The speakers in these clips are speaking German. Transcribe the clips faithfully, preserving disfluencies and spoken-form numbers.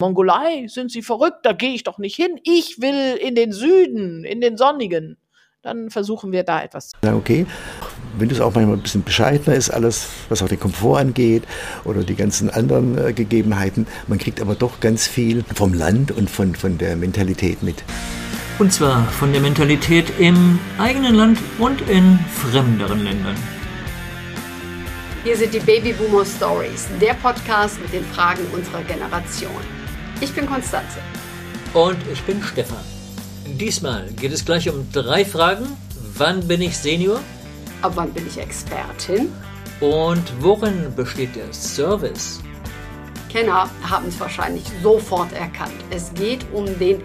Mongolei, sind Sie verrückt, da gehe ich doch nicht hin. Ich will in den Süden, in den sonnigen. Dann versuchen wir da etwas. Na okay, wenn das auch manchmal ein bisschen bescheidener ist, alles, was auch den Komfort angeht oder die ganzen anderen äh, Gegebenheiten. Man kriegt aber doch ganz viel vom Land und von, von der Mentalität mit. Und zwar von der Mentalität im eigenen Land und in fremderen Ländern. Hier sind die Babyboomer Stories, der Podcast mit den Fragen unserer Generation. Ich bin Konstanze. Und ich bin Stefan. Diesmal geht es gleich um drei Fragen. Wann bin ich Senior? Ab wann bin ich Expertin? Und worin besteht der Service? Kenner haben es wahrscheinlich sofort erkannt. Es geht um den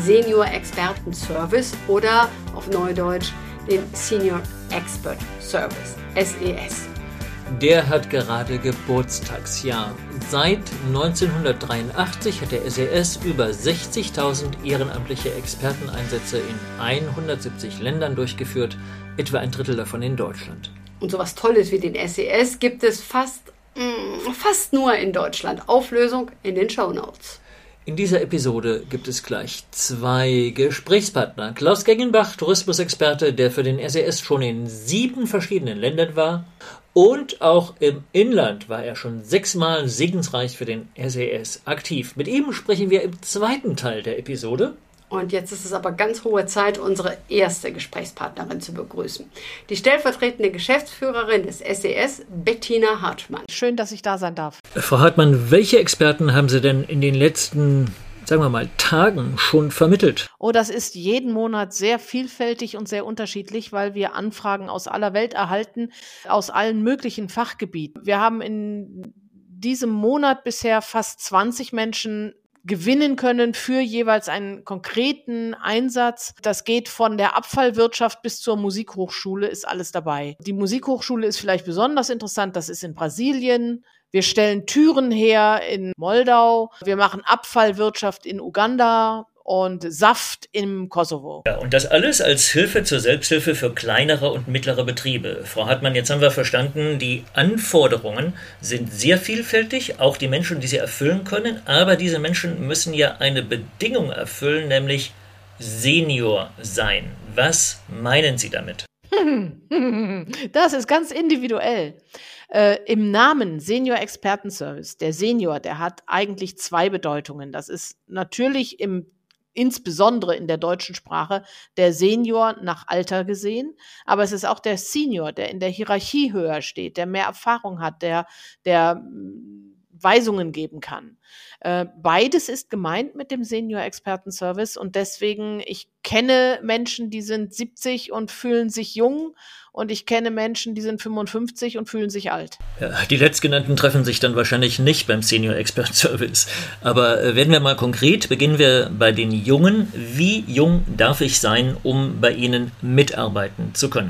Senior-Experten-Service oder auf Neudeutsch den Senior Expert Service, S E S. Der hat gerade Geburtstagsjahr. Seit neunzehnhundertdreiundachtzig hat der S E S über sechzigtausend ehrenamtliche Experteneinsätze in hundertsiebzig Ländern durchgeführt, etwa ein Drittel davon in Deutschland. Und sowas Tolles wie den S E S gibt es fast, mh, fast nur in Deutschland. Auflösung in den Shownotes. In dieser Episode gibt es gleich zwei Gesprächspartner. Klaus Gengenbach, Tourismusexperte, der für den S E S schon in sieben verschiedenen Ländern war. Und auch im Inland war er schon sechsmal segensreich für den S E S aktiv. Mit ihm sprechen wir im zweiten Teil der Episode. Und jetzt ist es aber ganz hohe Zeit, unsere erste Gesprächspartnerin zu begrüßen. Die stellvertretende Geschäftsführerin des S E S, Bettina Hartmann. Schön, dass ich da sein darf. Frau Hartmann, welche Experten haben Sie denn in den letzten, sagen wir mal, Tagen schon vermittelt? Oh, das ist jeden Monat sehr vielfältig und sehr unterschiedlich, weil wir Anfragen aus aller Welt erhalten, aus allen möglichen Fachgebieten. Wir haben in diesem Monat bisher fast zwanzig Menschen gewinnen können für jeweils einen konkreten Einsatz. Das geht von der Abfallwirtschaft bis zur Musikhochschule, ist alles dabei. Die Musikhochschule ist vielleicht besonders interessant, das ist in Brasilien. Wir stellen Türen her in Moldau. Wir machen Abfallwirtschaft in Uganda und Saft im Kosovo. Ja, und das alles als Hilfe zur Selbsthilfe für kleinere und mittlere Betriebe. Frau Hartmann, jetzt haben wir verstanden, die Anforderungen sind sehr vielfältig, auch die Menschen, die sie erfüllen können, aber diese Menschen müssen ja eine Bedingung erfüllen, nämlich Senior sein. Was meinen Sie damit? Das ist ganz individuell. Äh, im Namen Senior Experten Service, der Senior, der hat eigentlich zwei Bedeutungen. Das ist natürlich im insbesondere in der deutschen Sprache der Senior nach Alter gesehen, aber es ist auch der Senior, der in der Hierarchie höher steht, der mehr Erfahrung hat, der, der Weisungen geben kann. Äh, beides ist gemeint mit dem Senior-Experten-Service und deswegen, ich kenne Menschen, die sind siebzig und fühlen sich jung und ich kenne Menschen, die sind fünfundfünfzig und fühlen sich alt. Ja, die Letztgenannten treffen sich dann wahrscheinlich nicht beim Senior-Expert-Service. Aber äh, werden wir mal konkret, beginnen wir bei den Jungen. Wie jung darf ich sein, um bei Ihnen mitarbeiten zu können?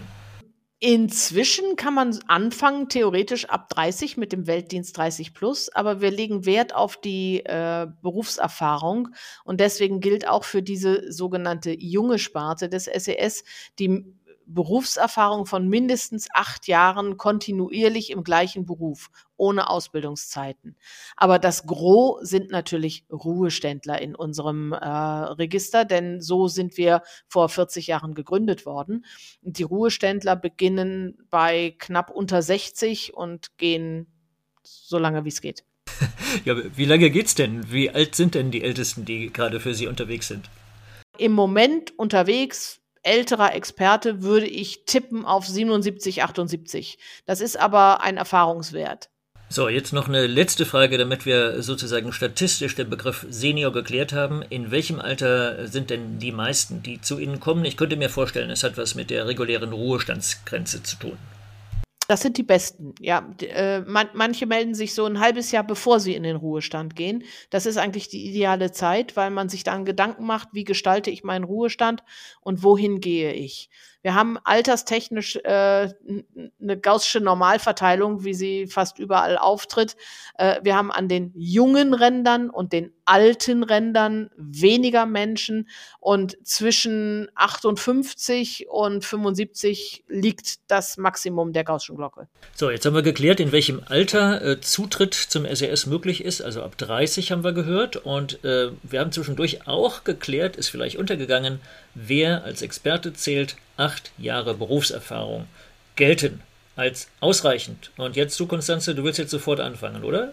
Inzwischen kann man anfangen, theoretisch ab dreißig mit dem Weltdienst dreißig plus, aber wir legen Wert auf die äh, Berufserfahrung und deswegen gilt auch für diese sogenannte junge Sparte des S E S die Berufserfahrung von mindestens acht Jahren kontinuierlich im gleichen Beruf, ohne Ausbildungszeiten. Aber das Gros sind natürlich Ruheständler in unserem äh, Register, denn so sind wir vor vierzig Jahren gegründet worden. Und die Ruheständler beginnen bei knapp unter sechzig und gehen so lange, wie es geht. Ja, wie lange geht's denn? Wie alt sind denn die Ältesten, die gerade für Sie unterwegs sind? Im Moment unterwegs älterer Experte würde ich tippen auf siebenundsiebzig, achtundsiebzig. Das ist aber ein Erfahrungswert. So, jetzt noch eine letzte Frage, damit wir sozusagen statistisch den Begriff Senior geklärt haben. In welchem Alter sind denn die meisten, die zu Ihnen kommen? Ich könnte mir vorstellen, es hat was mit der regulären Ruhestandsgrenze zu tun. Das sind die Besten, ja. Äh, man, manche melden sich so ein halbes Jahr, bevor sie in den Ruhestand gehen. Das ist eigentlich die ideale Zeit, weil man sich dann Gedanken macht, wie gestalte ich meinen Ruhestand und wohin gehe ich. Wir haben alterstechnisch äh, eine gaußsche Normalverteilung, wie sie fast überall auftritt. Äh, wir haben an den jungen Rändern und den alten Rändern weniger Menschen und zwischen achtundfünfzig und fünfundsiebzig liegt das Maximum der Gaußschen Glocke. So, jetzt haben wir geklärt, in welchem Alter äh, Zutritt zum S E S möglich ist, also ab dreißig haben wir gehört, und äh, wir haben zwischendurch auch geklärt, ist vielleicht untergegangen, wer als Experte zählt, acht Jahre Berufserfahrung gelten als ausreichend. Und jetzt du, Constanze, du willst jetzt sofort anfangen, oder?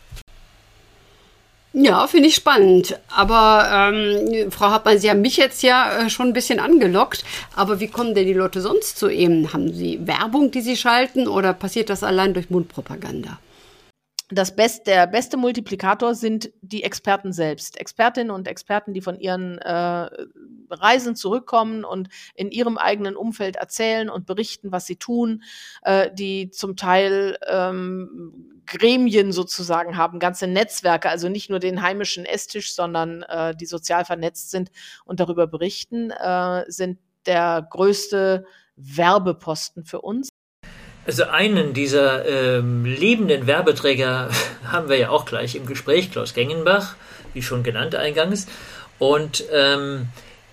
Ja, finde ich spannend. Aber ähm, Frau Hartmann, Sie haben mich jetzt ja äh, schon ein bisschen angelockt. Aber wie kommen denn die Leute sonst zu Ihnen? Haben Sie Werbung, die Sie schalten, oder passiert das allein durch Mundpropaganda? Das Best, der beste Multiplikator sind die Experten selbst. Expertinnen und Experten, die von ihren äh, Reisen zurückkommen und in ihrem eigenen Umfeld erzählen und berichten, was sie tun, äh, die zum Teil ähm, Gremien sozusagen haben, ganze Netzwerke, also nicht nur den heimischen Esstisch, sondern äh, die sozial vernetzt sind und darüber berichten, äh, sind der größte Werbeposten für uns. Also einen dieser ähm, lebenden Werbeträger haben wir ja auch gleich im Gespräch, Klaus Gengenbach, wie schon genannt eingangs. Und ähm,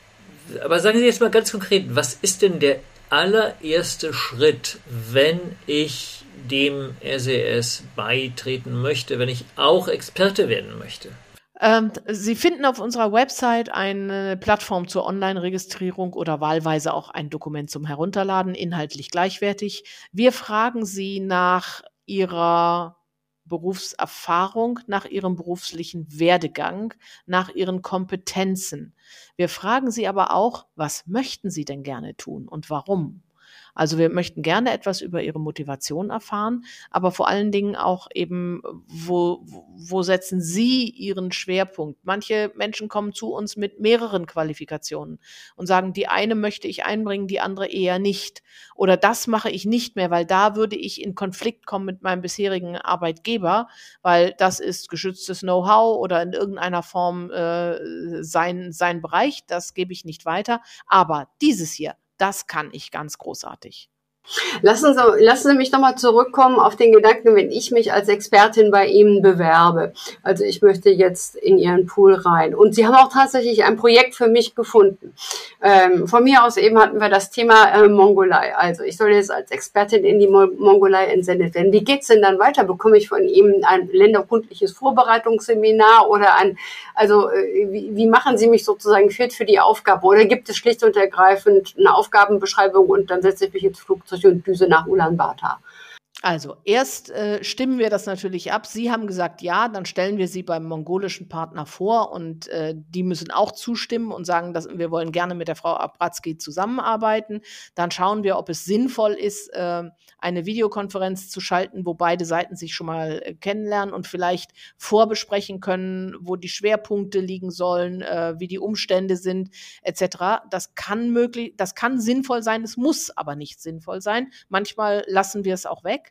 aber sagen Sie jetzt mal ganz konkret, was ist denn der allererste Schritt, wenn ich dem S E S beitreten möchte, wenn ich auch Experte werden möchte? Ähm, Sie finden auf unserer Website eine Plattform zur Online-Registrierung oder wahlweise auch ein Dokument zum Herunterladen, inhaltlich gleichwertig. Wir fragen Sie nach Ihrer Berufserfahrung, nach Ihrem beruflichen Werdegang, nach Ihren Kompetenzen. Wir fragen Sie aber auch, was möchten Sie denn gerne tun und warum? Also wir möchten gerne etwas über Ihre Motivation erfahren, aber vor allen Dingen auch eben, wo, wo setzen Sie Ihren Schwerpunkt? Manche Menschen kommen zu uns mit mehreren Qualifikationen und sagen, die eine möchte ich einbringen, die andere eher nicht. Oder das mache ich nicht mehr, weil da würde ich in Konflikt kommen mit meinem bisherigen Arbeitgeber, weil das ist geschütztes Know-how oder in irgendeiner Form äh, sein, sein Bereich, das gebe ich nicht weiter. Aber dieses hier, das kann ich ganz großartig. Lassen Sie, lassen Sie mich nochmal zurückkommen auf den Gedanken, wenn ich mich als Expertin bei Ihnen bewerbe. Also ich möchte jetzt in Ihren Pool rein. Und Sie haben auch tatsächlich ein Projekt für mich gefunden. Ähm, von mir aus eben hatten wir das Thema äh, Mongolei. Also ich soll jetzt als Expertin in die Mo- Mongolei entsendet werden. Wie geht's denn dann weiter? Bekomme ich von Ihnen ein länderkundliches Vorbereitungsseminar oder ein, also äh, wie, wie machen Sie mich sozusagen fit für die Aufgabe? Oder gibt es schlicht und ergreifend eine Aufgabenbeschreibung und dann setze ich mich ins Flugzeug und Düse nach Ulaanbaatar? Also erst äh, stimmen wir das natürlich ab. Sie haben gesagt, ja, dann stellen wir Sie beim mongolischen Partner vor und äh, die müssen auch zustimmen und sagen, dass wir wollen gerne mit der Frau Abratzky zusammenarbeiten. Dann schauen wir, ob es sinnvoll ist, äh, eine Videokonferenz zu schalten, wo beide Seiten sich schon mal äh, kennenlernen und vielleicht vorbesprechen können, wo die Schwerpunkte liegen sollen, äh, wie die Umstände sind, et cetera. Das kann möglich, das kann sinnvoll sein, es muss aber nicht sinnvoll sein. Manchmal lassen wir es auch weg.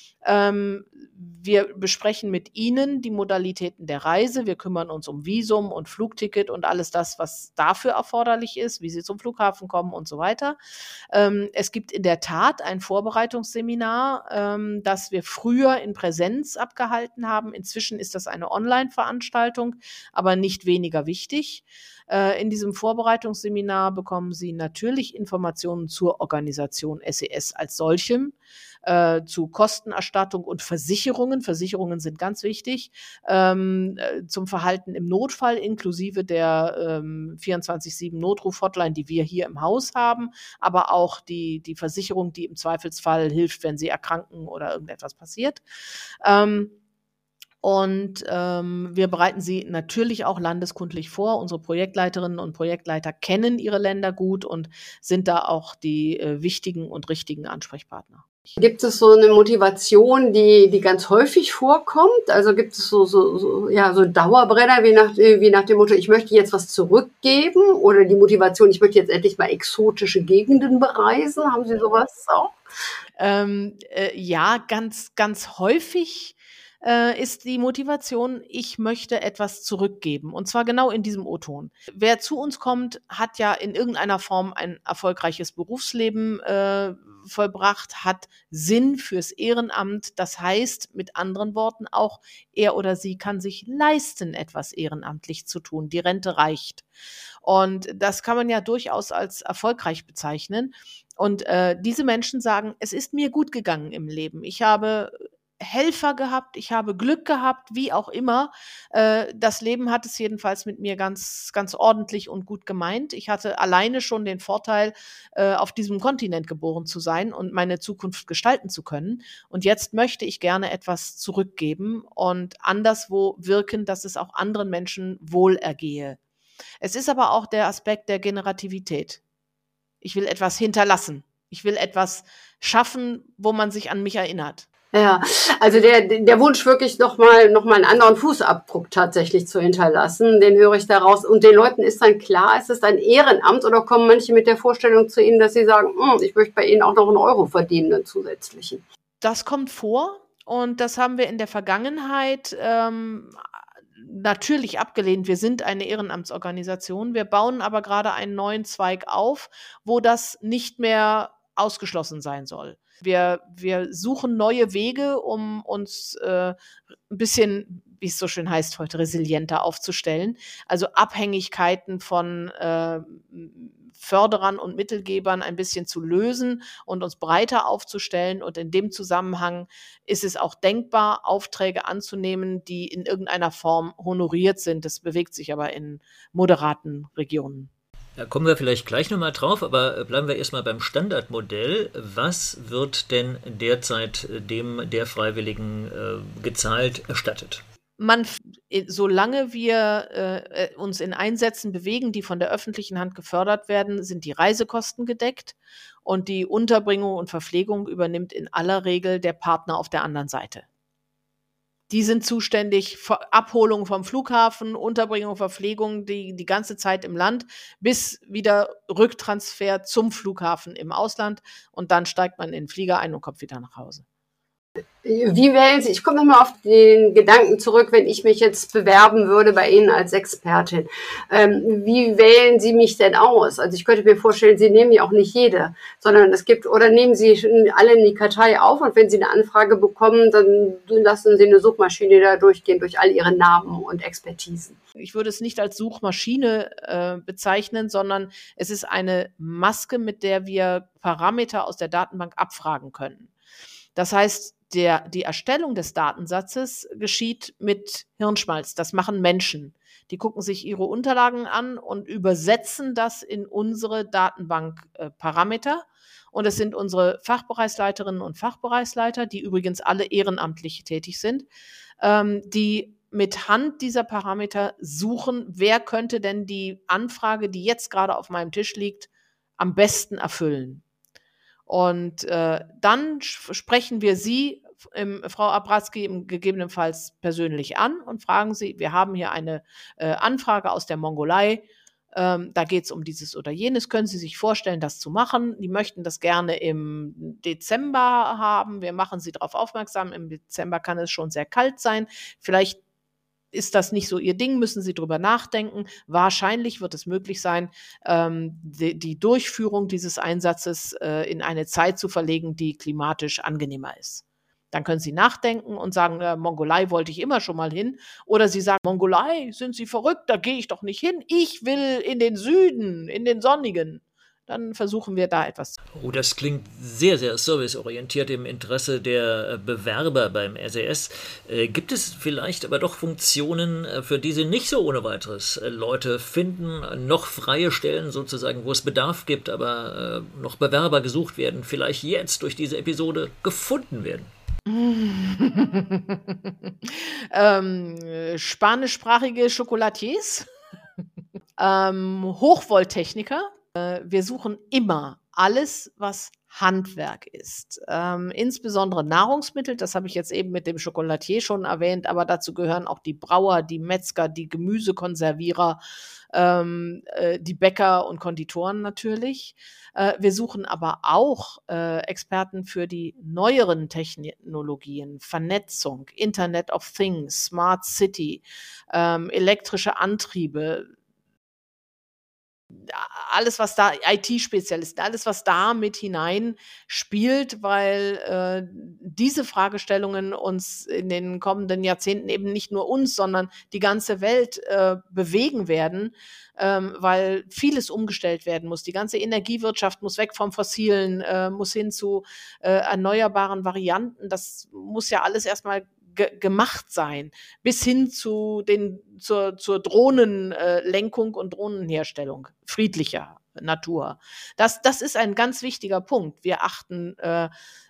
Ähm, wir besprechen mit Ihnen die Modalitäten der Reise. Wir kümmern uns um Visum und Flugticket und alles das, was dafür erforderlich ist, wie Sie zum Flughafen kommen und so weiter. Ähm, es gibt in der Tat ein Vorbereitungsseminar, ähm, das wir früher in Präsenz abgehalten haben. Inzwischen ist das eine Online-Veranstaltung, aber nicht weniger wichtig. Äh, in diesem Vorbereitungsseminar bekommen Sie natürlich Informationen zur Organisation S E S als solchem, äh, zu Kostenerstattung und Versicherungen. Versicherungen sind ganz wichtig, ähm, äh, zum Verhalten im Notfall, inklusive der ähm, vierundzwanzig sieben Notruf-Hotline, die wir hier im Haus haben, aber auch die, die Versicherung, die im Zweifelsfall hilft, wenn Sie erkranken oder irgendetwas passiert. Ähm, Und ähm, wir bereiten sie natürlich auch landeskundlich vor. Unsere Projektleiterinnen und Projektleiter kennen ihre Länder gut und sind da auch die äh, wichtigen und richtigen Ansprechpartner. Gibt es so eine Motivation, die, die ganz häufig vorkommt? Also gibt es so, so, so, ja, so Dauerbrenner, wie nach, wie nach dem Motto, ich möchte jetzt was zurückgeben? Oder die Motivation, ich möchte jetzt endlich mal exotische Gegenden bereisen? Haben Sie sowas auch? Ähm, äh, ja, ganz, ganz häufig äh, ist die Motivation, ich möchte etwas zurückgeben. Und zwar genau in diesem O-Ton. Wer zu uns kommt, hat ja in irgendeiner Form ein erfolgreiches Berufsleben äh, vollbracht, hat Sinn fürs Ehrenamt. Das heißt, mit anderen Worten auch, er oder sie kann sich leisten, etwas ehrenamtlich zu tun. Die Rente reicht. Und das kann man ja durchaus als erfolgreich bezeichnen. Und äh, diese Menschen sagen, es ist mir gut gegangen im Leben. Ich habe Helfer gehabt, ich habe Glück gehabt, wie auch immer. Äh, das Leben hat es jedenfalls mit mir ganz, ganz ordentlich und gut gemeint. Ich hatte alleine schon den Vorteil, äh, auf diesem Kontinent geboren zu sein und meine Zukunft gestalten zu können. Und jetzt möchte ich gerne etwas zurückgeben und anderswo wirken, dass es auch anderen Menschen wohl ergehe. Es ist aber auch der Aspekt der Generativität. Ich will etwas hinterlassen. Ich will etwas schaffen, wo man sich an mich erinnert. Ja, also der, der Wunsch wirklich nochmal noch mal einen anderen Fußabdruck tatsächlich zu hinterlassen, den höre ich daraus. Und den Leuten ist dann klar, ist es ein Ehrenamt oder kommen manche mit der Vorstellung zu Ihnen, dass sie sagen, ich möchte bei Ihnen auch noch einen Euro verdienen, einen zusätzlichen? Das kommt vor und das haben wir in der Vergangenheit ähm, natürlich abgelehnt. Wir sind eine Ehrenamtsorganisation. Wir bauen aber gerade einen neuen Zweig auf, wo das nicht mehr ausgeschlossen sein soll. Wir, wir suchen neue Wege, um uns äh, ein bisschen, wie es so schön heißt, heute resilienter aufzustellen. Also Abhängigkeiten von äh, Förderern und Mittelgebern ein bisschen zu lösen und uns breiter aufzustellen. Und in dem Zusammenhang ist es auch denkbar, Aufträge anzunehmen, die in irgendeiner Form honoriert sind. Das bewegt sich aber in moderaten Regionen. Da kommen wir vielleicht gleich nochmal drauf, aber bleiben wir erstmal beim Standardmodell. Was wird denn derzeit dem der Freiwilligen äh, gezahlt, erstattet? Man, solange wir äh, uns in Einsätzen bewegen, die von der öffentlichen Hand gefördert werden, sind die Reisekosten gedeckt und die Unterbringung und Verpflegung übernimmt in aller Regel der Partner auf der anderen Seite. Die sind zuständig für Abholung vom Flughafen, Unterbringung, Verpflegung, die, die ganze Zeit im Land, bis wieder Rücktransfer zum Flughafen im Ausland. Und dann steigt man in den Flieger ein und kommt wieder nach Hause. Wie wählen Sie, ich komme nochmal auf den Gedanken zurück, wenn ich mich jetzt bewerben würde bei Ihnen als Expertin. Ähm, wie wählen Sie mich denn aus? Also ich könnte mir vorstellen, Sie nehmen ja auch nicht jede, sondern es gibt, oder nehmen Sie alle in die Kartei auf und wenn Sie eine Anfrage bekommen, dann lassen Sie eine Suchmaschine da durchgehen durch all Ihre Namen und Expertisen. Ich würde es nicht als Suchmaschine äh, bezeichnen, sondern es ist eine Maske, mit der wir Parameter aus der Datenbank abfragen können. Das heißt, der, die Erstellung des Datensatzes geschieht mit Hirnschmalz. Das machen Menschen. Die gucken sich ihre Unterlagen an und übersetzen das in unsere Datenbankparameter. Und es sind unsere Fachbereichsleiterinnen und Fachbereichsleiter, die übrigens alle ehrenamtlich tätig sind, ähm, die mit Hand dieser Parameter suchen, wer könnte denn die Anfrage, die jetzt gerade auf meinem Tisch liegt, am besten erfüllen. Und äh, dann sprechen wir Sie, ähm, Frau Abratzky, gegebenenfalls persönlich an und fragen Sie, wir haben hier eine äh, Anfrage aus der Mongolei, ähm, da geht es um dieses oder jenes, können Sie sich vorstellen, das zu machen? Die möchten das gerne im Dezember haben, wir machen Sie darauf aufmerksam, im Dezember kann es schon sehr kalt sein, vielleicht ist das nicht so Ihr Ding, müssen Sie drüber nachdenken. Wahrscheinlich wird es möglich sein, ähm, die, die Durchführung dieses Einsatzes äh, in eine Zeit zu verlegen, die klimatisch angenehmer ist. Dann können Sie nachdenken und sagen, äh, Mongolei wollte ich immer schon mal hin. Oder Sie sagen, Mongolei, sind Sie verrückt, da gehe ich doch nicht hin. Ich will in den Süden, in den sonnigen. Dann versuchen wir da etwas. Oh, das klingt sehr, sehr serviceorientiert im Interesse der Bewerber beim S E S. Äh, gibt es vielleicht aber doch Funktionen, für die Sie nicht so ohne weiteres äh, Leute finden, noch freie Stellen sozusagen, wo es Bedarf gibt, aber äh, noch Bewerber gesucht werden, vielleicht jetzt durch diese Episode gefunden werden? ähm, spanischsprachige Chocolatiers, ähm, Hochvolttechniker. Wir suchen immer alles, was Handwerk ist. Ähm, insbesondere Nahrungsmittel, das habe ich jetzt eben mit dem Chocolatier schon erwähnt, aber dazu gehören auch die Brauer, die Metzger, die Gemüsekonservierer, ähm, äh, die Bäcker und Konditoren natürlich. Äh, wir suchen aber auch äh, Experten für die neueren Technologien, Vernetzung, Internet of Things, Smart City, ähm, elektrische Antriebe, alles, was da, I T-Spezialisten, alles, was da mit hinein spielt, weil äh, diese Fragestellungen uns in den kommenden Jahrzehnten eben nicht nur uns, sondern die ganze Welt äh, bewegen werden, ähm, weil vieles umgestellt werden muss. Die ganze Energiewirtschaft muss weg vom Fossilen, äh, muss hin zu äh, erneuerbaren Varianten. Das muss ja alles erstmal ge- gemacht sein, bis hin zu den, zur, zur Drohnenlenkung und Drohnenherstellung friedlicher Natur. Das, das ist ein ganz wichtiger Punkt. Wir achten äh,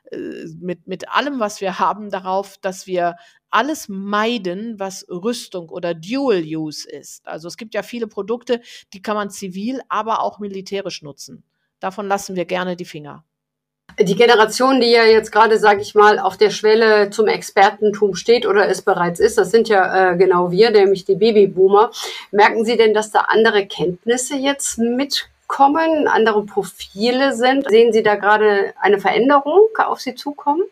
mit, mit allem, was wir haben, darauf, dass wir alles meiden, was Rüstung oder Dual Use ist. Also es gibt ja viele Produkte, die kann man zivil, aber auch militärisch nutzen. Davon lassen wir gerne die Finger. Die Generation, die ja jetzt gerade, sage ich mal, auf der Schwelle zum Expertentum steht oder es bereits ist, das sind ja äh, genau wir, nämlich die Babyboomer. Merken Sie denn, dass da andere Kenntnisse jetzt mitkommen, andere Profile sind? Sehen Sie da gerade eine Veränderung auf Sie zukommen?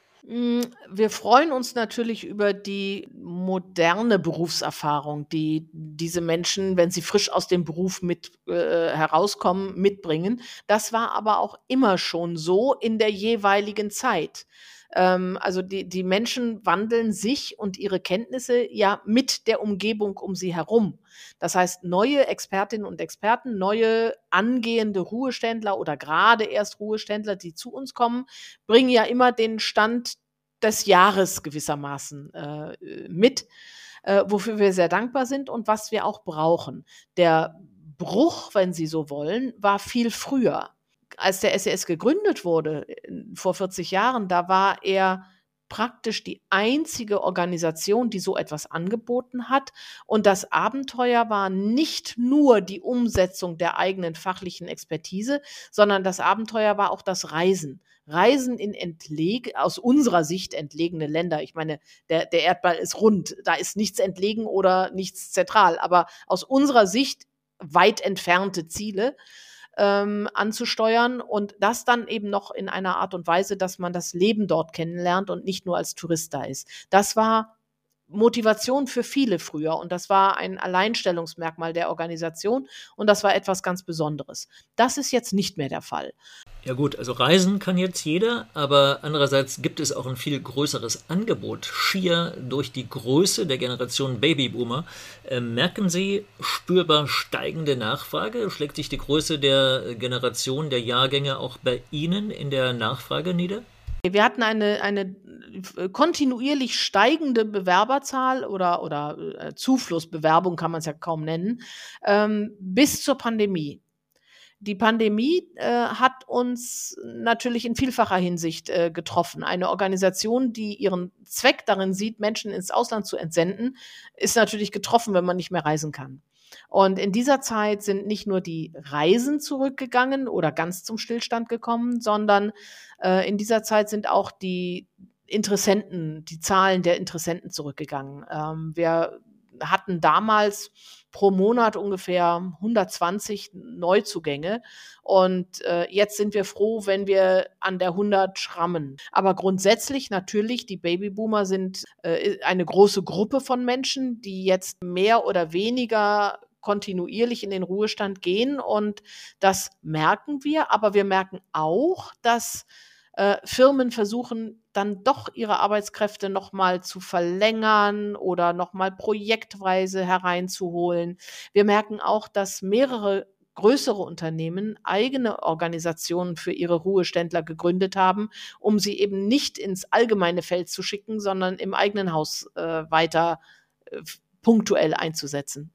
Wir freuen uns natürlich über die moderne Berufserfahrung, die diese Menschen, wenn sie frisch aus dem Beruf mit äh, herauskommen, mitbringen. Das war aber auch immer schon so in der jeweiligen Zeit. Ähm, also die, die Menschen wandeln sich und ihre Kenntnisse ja mit der Umgebung um sie herum. Das heißt, neue Expertinnen und Experten, neue angehende Ruheständler oder gerade erst Ruheständler, die zu uns kommen, bringen ja immer den Stand des Jahres gewissermaßen äh, mit, äh, wofür wir sehr dankbar sind und was wir auch brauchen. Der Bruch, wenn Sie so wollen, war viel früher. Als der S E S gegründet wurde, vor vierzig Jahren, da war er praktisch die einzige Organisation, die so etwas angeboten hat. Und das Abenteuer war nicht nur die Umsetzung der eigenen fachlichen Expertise, sondern das Abenteuer war auch das Reisen. Reisen in entleg aus unserer Sicht entlegene Länder. Ich meine, der, der Erdball ist rund, da ist nichts entlegen oder nichts zentral, aber aus unserer Sicht weit entfernte Ziele ähm, anzusteuern und das dann eben noch in einer Art und Weise, dass man das Leben dort kennenlernt und nicht nur als Tourist da ist. Das war Motivation für viele früher und das war ein Alleinstellungsmerkmal der Organisation und das war etwas ganz Besonderes. Das ist jetzt nicht mehr der Fall. Ja gut, also reisen kann jetzt jeder, aber andererseits gibt es auch ein viel größeres Angebot. Schier durch die Größe der Generation Babyboomer. Äh, merken Sie spürbar steigende Nachfrage? Schlägt sich die Größe der Generation, der Jahrgänge auch bei Ihnen in der Nachfrage nieder? Wir hatten eine, eine kontinuierlich steigende Bewerberzahl oder, oder äh, Zuflussbewerbung kann man es ja kaum nennen, ähm, bis zur Pandemie. Die Pandemie äh, hat uns natürlich in vielfacher Hinsicht äh, getroffen. Eine Organisation, die ihren Zweck darin sieht, Menschen ins Ausland zu entsenden, ist natürlich getroffen, wenn man nicht mehr reisen kann. Und in dieser Zeit sind nicht nur die Reisen zurückgegangen oder ganz zum Stillstand gekommen, sondern äh, in dieser Zeit sind auch die Interessenten, die Zahlen der Interessenten zurückgegangen. Ähm, wir hatten damals pro Monat ungefähr hundertzwanzig Neuzugänge und äh, jetzt sind wir froh, wenn wir an der hundert schrammen. Aber grundsätzlich natürlich, die Babyboomer sind äh, eine große Gruppe von Menschen, die jetzt mehr oder weniger kontinuierlich in den Ruhestand gehen und das merken wir, aber wir merken auch, dass äh, Firmen versuchen, dann doch ihre Arbeitskräfte nochmal zu verlängern oder nochmal projektweise hereinzuholen. Wir merken auch, dass mehrere größere Unternehmen eigene Organisationen für ihre Ruheständler gegründet haben, um sie eben nicht ins allgemeine Feld zu schicken, sondern im eigenen Haus äh, weiter äh, punktuell einzusetzen.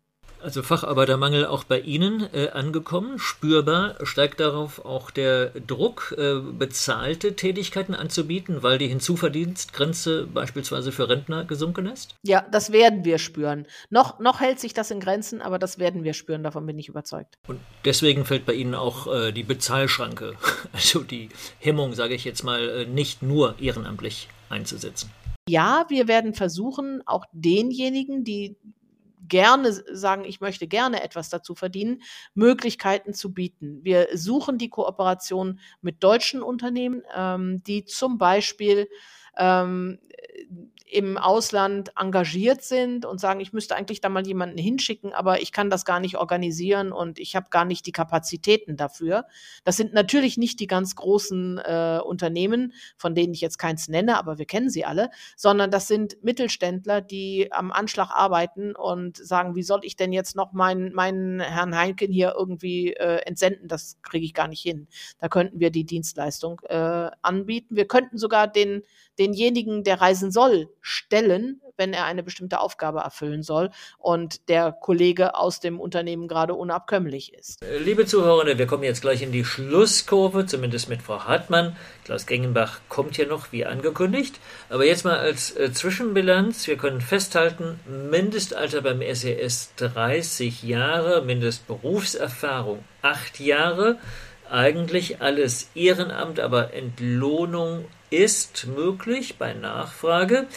Also Facharbeitermangel auch bei Ihnen äh, angekommen, spürbar. Steigt darauf auch der Druck, äh, bezahlte Tätigkeiten anzubieten, weil die Hinzuverdienstgrenze beispielsweise für Rentner gesunken ist? Ja, das werden wir spüren. Noch, noch hält sich das in Grenzen, aber das werden wir spüren, davon bin ich überzeugt. Und deswegen fällt bei Ihnen auch äh, die Bezahlschranke, also die Hemmung, sage ich jetzt mal, äh, nicht nur ehrenamtlich einzusetzen. Ja, wir werden versuchen, auch denjenigen, die gerne sagen, ich möchte gerne etwas dazu verdienen, Möglichkeiten zu bieten. Wir suchen die Kooperation mit deutschen Unternehmen, ähm, die zum Beispiel ähm, im Ausland engagiert sind und sagen, ich müsste eigentlich da mal jemanden hinschicken, aber ich kann das gar nicht organisieren und ich habe gar nicht die Kapazitäten dafür. Das sind natürlich nicht die ganz großen äh, Unternehmen, von denen ich jetzt keins nenne, aber wir kennen sie alle, sondern das sind Mittelständler, die am Anschlag arbeiten und sagen, wie soll ich denn jetzt noch meinen, meinen Herrn Heinken hier irgendwie äh, entsenden? Das kriege ich gar nicht hin. Da könnten wir die Dienstleistung äh, anbieten. Wir könnten sogar den denjenigen, der reisen soll, stellen, wenn er eine bestimmte Aufgabe erfüllen soll und der Kollege aus dem Unternehmen gerade unabkömmlich ist. Liebe Zuhörende, wir kommen jetzt gleich in die Schlusskurve, zumindest mit Frau Hartmann. Klaus Gengenbach kommt ja noch, wie angekündigt. Aber jetzt mal als äh, Zwischenbilanz. Wir können festhalten, Mindestalter beim S E S dreißig Jahre, Mindestberufserfahrung acht Jahre. Eigentlich alles Ehrenamt, aber Entlohnung ist möglich bei Nachfrage.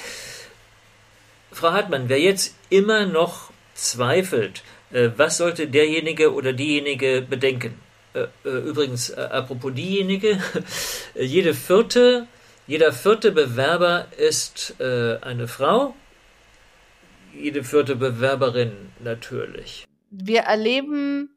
Frau Hartmann, wer jetzt immer noch zweifelt, äh, was sollte derjenige oder diejenige bedenken? Äh, äh, übrigens, äh, apropos diejenige, jede vierte, jeder vierte Bewerber ist äh, eine Frau, jede vierte Bewerberin natürlich. Wir erleben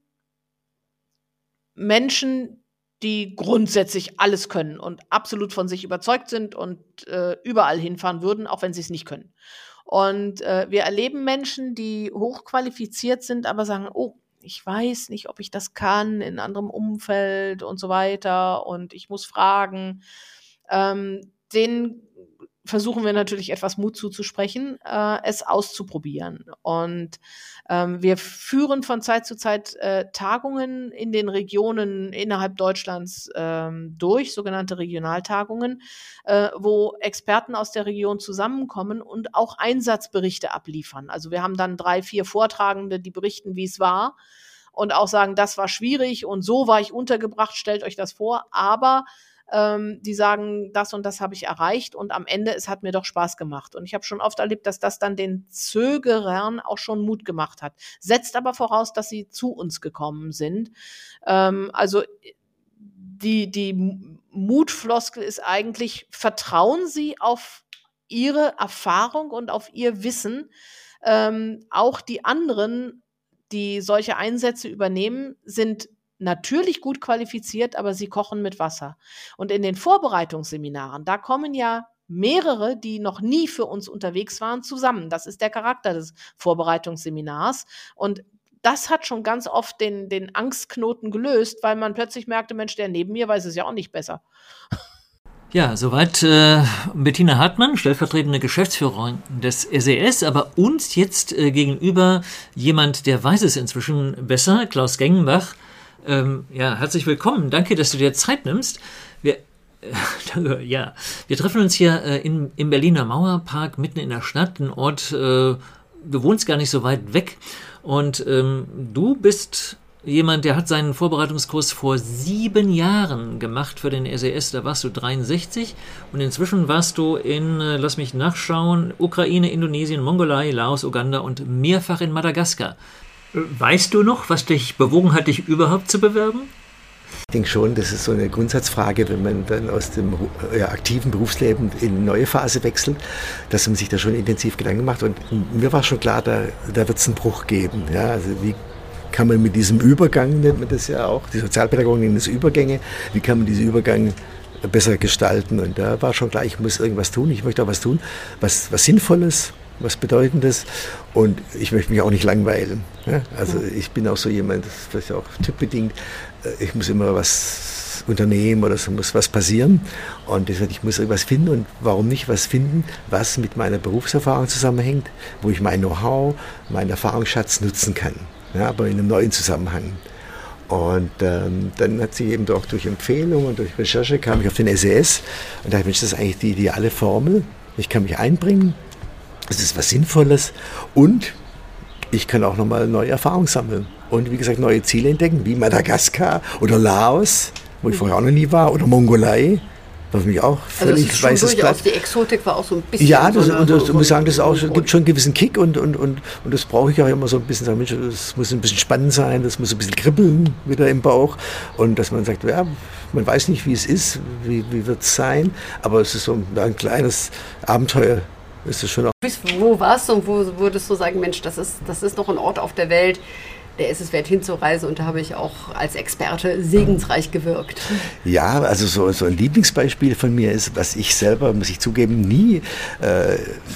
Menschen, die grundsätzlich alles können und absolut von sich überzeugt sind und äh, überall hinfahren würden, auch wenn sie es nicht können. Und äh, wir erleben Menschen, die hochqualifiziert sind, aber sagen, oh, ich weiß nicht, ob ich das kann in anderem Umfeld und so weiter und ich muss fragen. Ähm, denen versuchen wir natürlich etwas Mut zuzusprechen, äh, es auszuprobieren. Und ähm, wir führen von Zeit zu Zeit äh, Tagungen in den Regionen innerhalb Deutschlands ähm, durch, sogenannte Regionaltagungen, äh, wo Experten aus der Region zusammenkommen und auch Einsatzberichte abliefern. Also wir haben dann drei, vier Vortragende, die berichten, wie es war und auch sagen, das war schwierig und so war ich untergebracht, stellt euch das vor, aber die sagen, das und das habe ich erreicht und am Ende, es hat mir doch Spaß gemacht. Und ich habe schon oft erlebt, dass das dann den Zögerern auch schon Mut gemacht hat. Setzt aber voraus, dass sie zu uns gekommen sind. Ähm, also die, die Mutfloskel ist eigentlich, vertrauen Sie auf Ihre Erfahrung und auf Ihr Wissen. Ähm, auch die anderen, die solche Einsätze übernehmen, sind natürlich gut qualifiziert, aber sie kochen mit Wasser. Und in den Vorbereitungsseminaren, da kommen ja mehrere, die noch nie für uns unterwegs waren, zusammen. Das ist der Charakter des Vorbereitungsseminars. Und das hat schon ganz oft den, den Angstknoten gelöst, weil man plötzlich merkte, Mensch, der neben mir weiß es ja auch nicht besser. Ja, soweit äh, Bettina Hartmann, stellvertretende Geschäftsführerin des S E S, aber uns jetzt äh, gegenüber jemand, der weiß es inzwischen besser, Klaus Gengenbach. Ähm, ja, herzlich willkommen. Danke, dass du dir Zeit nimmst. Wir, äh, danke, ja, wir treffen uns hier äh, in, im Berliner Mauerpark, mitten in der Stadt, ein Ort, äh, du wohnst gar nicht so weit weg. Und ähm, du bist jemand, der hat seinen Vorbereitungskurs vor sieben Jahren gemacht für den S E S. Da warst du dreiundsechzig und inzwischen warst du in, äh, lass mich nachschauen, Ukraine, Indonesien, Mongolei, Laos, Uganda und mehrfach in Madagaskar. Weißt du noch, was dich bewogen hat, dich überhaupt zu bewerben? Ich denke schon, das ist so eine Grundsatzfrage, wenn man dann aus dem ja, aktiven Berufsleben in eine neue Phase wechselt, dass man sich da schon intensiv Gedanken macht. Und mir war schon klar, da, da wird es einen Bruch geben. Ja, also wie kann man mit diesem Übergang, nennt man das ja auch, die Sozialpädagogen nennen das Übergänge, wie kann man diesen Übergang besser gestalten? Und da war schon klar, ich muss irgendwas tun, ich möchte auch was tun, was, was Sinnvolles, was Bedeutendes und ich möchte mich auch nicht langweilen. Ja? Also ich bin auch so jemand, das ist vielleicht auch typbedingt, ich muss immer was unternehmen oder es muss was passieren und deshalb, ich muss irgendwas finden und warum nicht was finden, was mit meiner Berufserfahrung zusammenhängt, wo ich mein Know-how, meinen Erfahrungsschatz nutzen kann. ja, aber in einem neuen Zusammenhang. Und ähm, dann hat sie eben auch durch Empfehlung und durch Recherche kam ich auf den S E S und dachte, Mensch, das ist eigentlich die ideale Formel. Ich kann mich einbringen, es ist was Sinnvolles und ich kann auch nochmal neue Erfahrungen sammeln. Und wie gesagt, neue Ziele entdecken, wie Madagaskar oder Laos, wo ich vorher auch noch nie war, oder Mongolei. Was mich auch völlig also weißes Blatt. Die Exotik war auch so ein bisschen. Ja, das, so eine, und das, so, ich muss sagen, das so auch, gibt schon einen gewissen Kick und, und, und, und das brauche ich auch immer so ein bisschen. Sagen, Mensch, das muss ein bisschen spannend sein, das muss ein bisschen kribbeln wieder im Bauch und dass man sagt, ja, man weiß nicht, wie es ist, wie, wie wird es sein, aber es ist so ein, ein kleines Abenteuer. Ist es schon auch. Wo warst du und wo würdest du sagen, Mensch, das ist, das ist noch ein Ort auf der Welt, der ist es wert hinzureisen und da habe ich auch als Experte segensreich gewirkt. Ja, also so, so ein Lieblingsbeispiel von mir ist, was ich selber, muss ich zugeben, nie äh,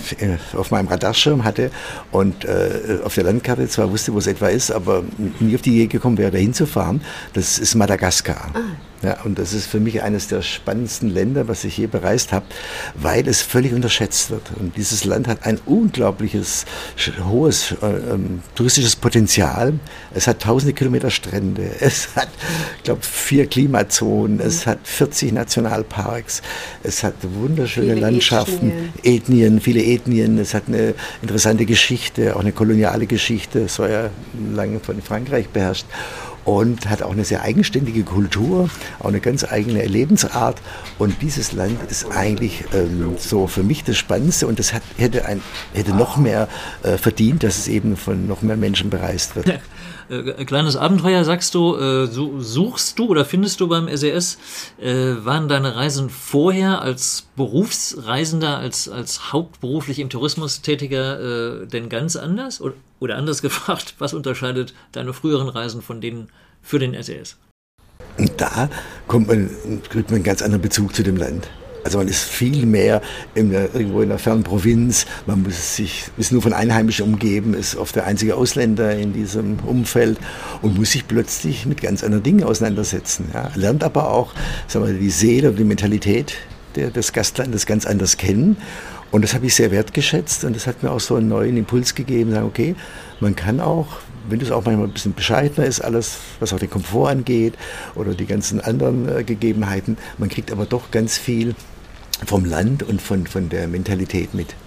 auf meinem Radarschirm hatte und äh, auf der Landkarte zwar wusste, wo es etwa ist, aber nie auf die Idee gekommen wäre, da hinzufahren. Das ist Madagaskar. Ah. Ja, und das ist für mich eines der spannendsten Länder, was ich je bereist habe, weil es völlig unterschätzt wird. Und dieses Land hat ein unglaubliches, hohes äh, ähm, touristisches Potenzial. Es hat tausende Kilometer Strände, es hat, ich glaube, vier Klimazonen, es hat vierzig Nationalparks, es hat wunderschöne viele Landschaften, Ethnien. Ethnien, viele Ethnien, es hat eine interessante Geschichte, auch eine koloniale Geschichte, es war ja lange von Frankreich beherrscht. Und hat auch eine sehr eigenständige Kultur, auch eine ganz eigene Lebensart. Und dieses Land ist eigentlich ähm, so für mich das Spannendste und das hat, hätte, ein, hätte noch mehr äh, verdient, dass es eben von noch mehr Menschen bereist wird. Äh, kleines Abenteuer, sagst du, äh, suchst du oder findest du beim S E S, äh, waren deine Reisen vorher als Berufsreisender, als, als hauptberuflich im Tourismus Tätiger äh, denn ganz anders? Oder, oder anders gefragt, was unterscheidet deine früheren Reisen von denen für den S E S? Und da kommt man, kriegt man einen ganz anderen Bezug zu dem Land. Also man ist viel mehr in der, irgendwo in der fernen Provinz, man muss sich, ist nur von Einheimischen umgeben, ist oft der einzige Ausländer in diesem Umfeld und muss sich plötzlich mit ganz anderen Dingen auseinandersetzen. Ja. Lernt aber auch, sagen wir, die Seele und die Mentalität der, des Gastlandes ganz anders kennen. Und das habe ich sehr wertgeschätzt und das hat mir auch so einen neuen Impuls gegeben, sagen, okay, man kann auch, wenn das auch manchmal ein bisschen bescheidener ist, alles, was auch den Komfort angeht oder die ganzen anderen äh, Gegebenheiten, man kriegt aber doch ganz viel vom Land und von, von der Mentalität mit.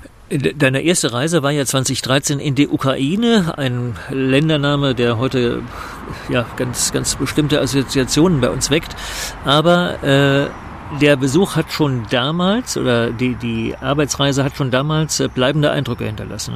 Deine erste Reise war ja zwanzig dreizehn in die Ukraine, ein Ländername, der heute ja ganz, ganz bestimmte Assoziationen bei uns weckt. Aber äh, der Besuch hat schon damals, oder die, die Arbeitsreise hat schon damals äh, bleibende Eindrücke hinterlassen. Ne?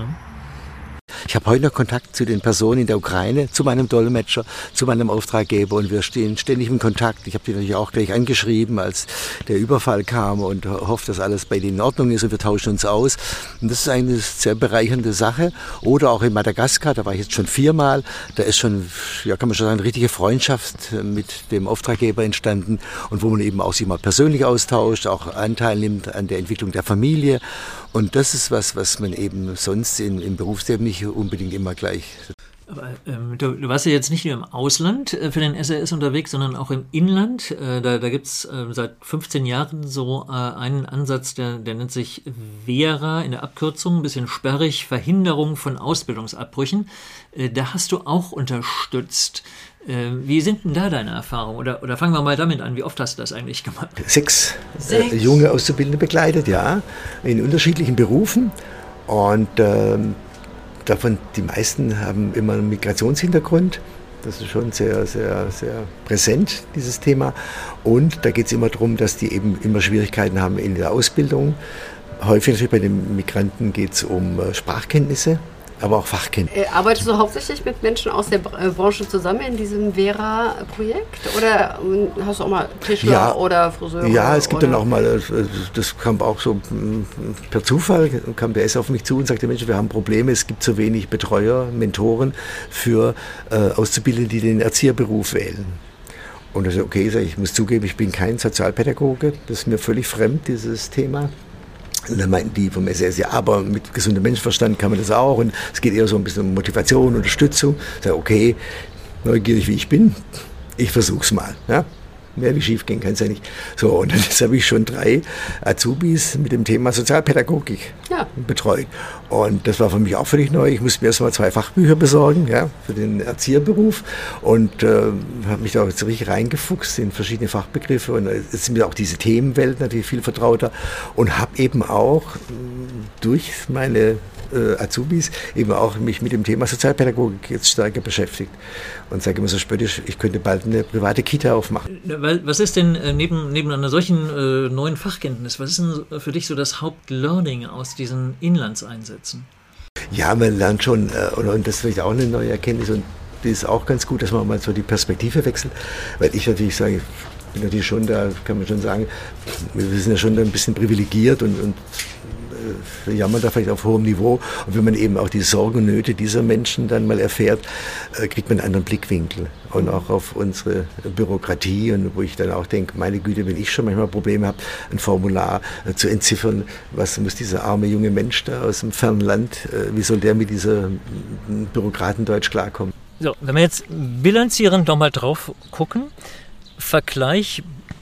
Ich habe heute noch Kontakt zu den Personen in der Ukraine, zu meinem Dolmetscher, zu meinem Auftraggeber und wir stehen ständig in Kontakt. Ich habe die natürlich auch gleich angeschrieben, als der Überfall kam und hoffe, dass alles bei denen in Ordnung ist und wir tauschen uns aus. Und das ist eine sehr bereichernde Sache. Oder auch in Madagaskar, da war ich jetzt schon viermal, da ist schon, ja kann man schon sagen, eine richtige Freundschaft mit dem Auftraggeber entstanden und wo man eben auch sich mal persönlich austauscht, auch Anteil nimmt an der Entwicklung der Familie. Und das ist was, was man eben sonst in, im Berufsleben nicht unbedingt immer gleich. Aber ähm, du, du warst ja jetzt nicht nur im Ausland äh, für den S E S unterwegs, sondern auch im Inland. Äh, da da gibt es äh, seit fünfzehn Jahren so äh, einen Ansatz, der, der nennt sich Vera in der Abkürzung, ein bisschen sperrig, Verhinderung von Ausbildungsabbrüchen. Äh, da hast du auch unterstützt. Wie sind denn da deine Erfahrungen? Oder, oder fangen wir mal damit an, wie oft hast du das eigentlich gemacht? Sechs, Sechs. Äh, junge Auszubildende begleitet, ja, in unterschiedlichen Berufen. Und ähm, davon, die meisten haben immer einen Migrationshintergrund. Das ist schon sehr, sehr, sehr präsent, dieses Thema. Und da geht es immer darum, dass die eben immer Schwierigkeiten haben in der Ausbildung. Häufig natürlich bei den Migranten geht es um äh, Sprachkenntnisse. Aber auch Fachkenntnisse. Arbeitest du hauptsächlich mit Menschen aus der Branche zusammen in diesem Vera-Projekt? Oder hast du auch mal Tischler ja, oder Friseure? Ja, es gibt oder? dann auch mal, das kam auch so per Zufall, kam der S auf mich zu und sagte, Mensch, wir haben Probleme, es gibt zu wenig Betreuer, Mentoren für äh, Auszubildende, die den Erzieherberuf wählen. Und ich sage, okay, ich muss zugeben, ich bin kein Sozialpädagoge, das ist mir völlig fremd, dieses Thema. Und dann meinten die vom S E S, ja, aber mit gesundem Menschenverstand kann man das auch. Und es geht eher so ein bisschen um Motivation, Unterstützung. Ich sage, okay, neugierig wie ich bin, ich versuch's mal. Ja? Mehr wie schief gehen kann es ja nicht. So, und jetzt habe ich schon drei Azubis mit dem Thema Sozialpädagogik ja. betreut. Und das war für mich auch völlig neu. Ich musste mir erst mal zwei Fachbücher besorgen, ja, für den Erzieherberuf und äh, habe mich da jetzt richtig reingefuchst in verschiedene Fachbegriffe. Und jetzt sind mir auch diese Themenwelt natürlich viel vertrauter und habe eben auch durch meine äh, Azubis eben auch mich mit dem Thema Sozialpädagogik jetzt stärker beschäftigt. Und sage immer so spöttisch, ich könnte bald eine private Kita aufmachen. Was ist denn äh, neben, neben einer solchen äh, neuen Fachkenntnis, was ist denn für dich so das Hauptlearning aus diesen Inlandseinsätzen? Ja, man lernt schon, äh, und, und das ist vielleicht auch eine neue Erkenntnis und das ist auch ganz gut, dass man mal so die Perspektive wechselt, weil ich natürlich sage, ich bin natürlich schon da, kann man schon sagen, wir sind ja schon da ein bisschen privilegiert und, und äh, jammern da vielleicht auf hohem Niveau. Und wenn man eben auch die Sorgen und Nöte dieser Menschen dann mal erfährt, äh, kriegt man einen anderen Blickwinkel. Und auch auf unsere Bürokratie und wo ich dann auch denke, meine Güte, wenn ich schon manchmal Probleme habe, ein Formular äh, zu entziffern, was muss dieser arme junge Mensch da aus dem fernen Land, äh, wie soll der mit dieser Bürokratendeutsch klarkommen? So, wenn wir jetzt bilanzierend nochmal drauf gucken, Vergleich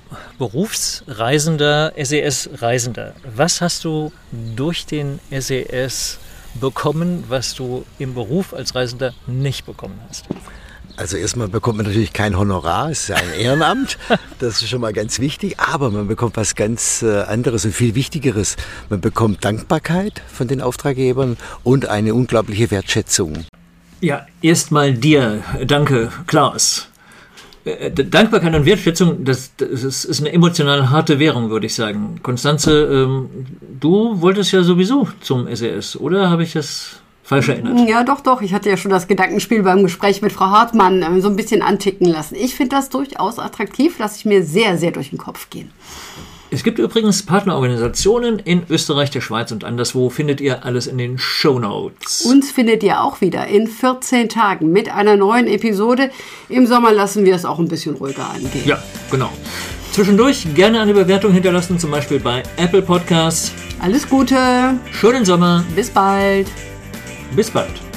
Berufsreisender, S E S-Reisender. Was hast du durch den S E S bekommen, was du im Beruf als Reisender nicht bekommen hast? Also erstmal bekommt man natürlich kein Honorar, es ist ja ein Ehrenamt, das ist schon mal ganz wichtig, aber man bekommt was ganz anderes und viel Wichtigeres. Man bekommt Dankbarkeit von den Auftraggebern und eine unglaubliche Wertschätzung. Ja, erstmal dir, danke, Klaus. Dankbarkeit und Wertschätzung, das, das ist eine emotional harte Währung, würde ich sagen. Konstanze, ähm, du wolltest ja sowieso zum S E S, oder habe ich das falsch erinnert? Ja, doch, doch. Ich hatte ja schon das Gedankenspiel beim Gespräch mit Frau Hartmann so ein bisschen anticken lassen. Ich finde das durchaus attraktiv, lasse ich mir sehr, sehr durch den Kopf gehen. Es gibt übrigens Partnerorganisationen in Österreich, der Schweiz und anderswo. Findet ihr alles in den Shownotes. Uns findet ihr auch wieder in vierzehn Tagen mit einer neuen Episode. Im Sommer lassen wir es auch ein bisschen ruhiger angehen. Ja, genau. Zwischendurch gerne eine Bewertung hinterlassen, zum Beispiel bei Apple Podcasts. Alles Gute. Schönen Sommer. Bis bald. Bis bald.